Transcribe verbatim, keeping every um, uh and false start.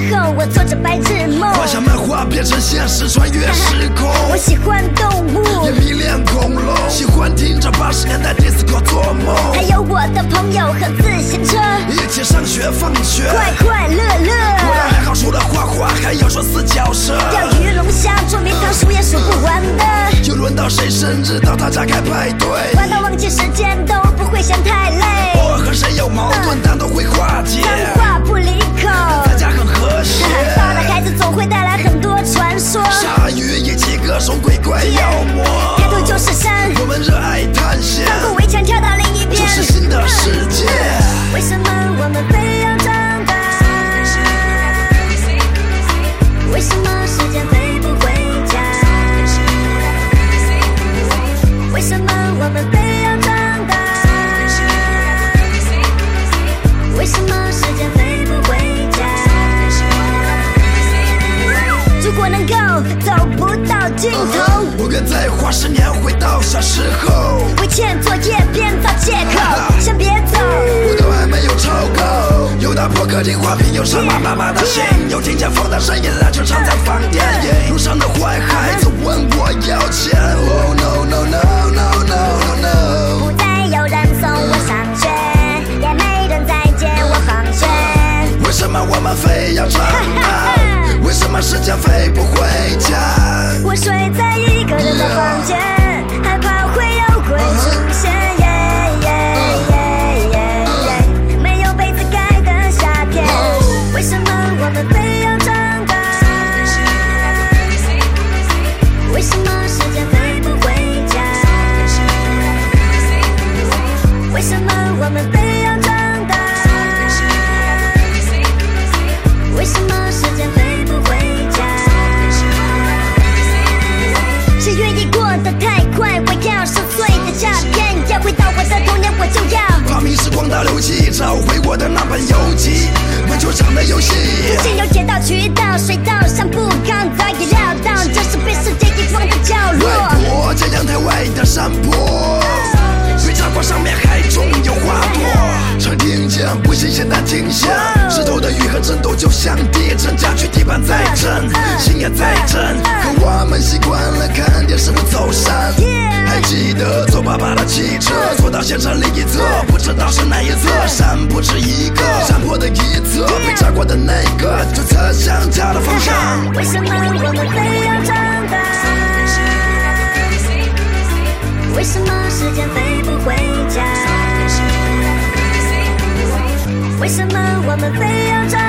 后，我做着白日梦。 幻想漫画变成现实，穿越时空。 我喜欢动物， 也迷恋恐龙，喜欢听着八十年代 disco 做梦。 还有我的朋友和自行车， 一起上学放学， 快快乐乐。 过得还好，除了画画，还要说四脚蛇。 钓鱼龙虾捉迷藏，数也数不完的。 就轮到谁生日，到他家开派对， 玩到忘记时间都不会嫌太累。 偶尔和谁有矛盾，但都会化解。 脏话不离口， 在家很和谐。 抱了孩子总会带来很多传说。 鲨鱼一起歌颂鬼怪妖魔， 抬头就是山， 我们热爱探险。 翻过围墙跳到另一边， 这是新的世界。 为什么我们非要长大？为什么时间飞不回家？为什么我们非要长大？为什么时间飞不回家？如果能够走不到尽头， 我愿再花十年回到小时候， 为欠作业编造借口，先别走， 我都还没有抽够。有打破客厅花瓶，有伤妈妈妈的心，有听见风的声音，篮球场在放电影。路上的坏孩子问我要钱 ，Oh no no no no no no no。 不再有人送我上学，也没人再接我放学。 为什么我们非要长大？为什么时间飞不回家？ 我睡在一个人的房间，害怕会有鬼出现。没有被子盖的夏天，为什么我们非要长大？为什么时间飞不回家？为什么我们非要长大？为什么时间飞不回家？谁愿意过得太快？我要十岁的照片，要回到我的童年，我就要发明时光倒流器，找回我的那本游记，玩球场的游戏。 附近有铁道、渠道、水道、上步康，早已料到这是被世界遗忘的角落。 外婆家阳台外的山坡，水茶馆上面还种有花朵。常听见不新鲜但惊险，石头的雨和震动就像地震，家具地板在震，心也在震。可我们习惯了看电视不走山，还记得坐爸爸的汽车，坐到县城另一侧，不知道是哪一侧。山不止一个，山坡的一侧被炸过的那个，就侧向家的方向。 为什么我们非要长大？为什么时间飞不回家？为什么我们非要长大？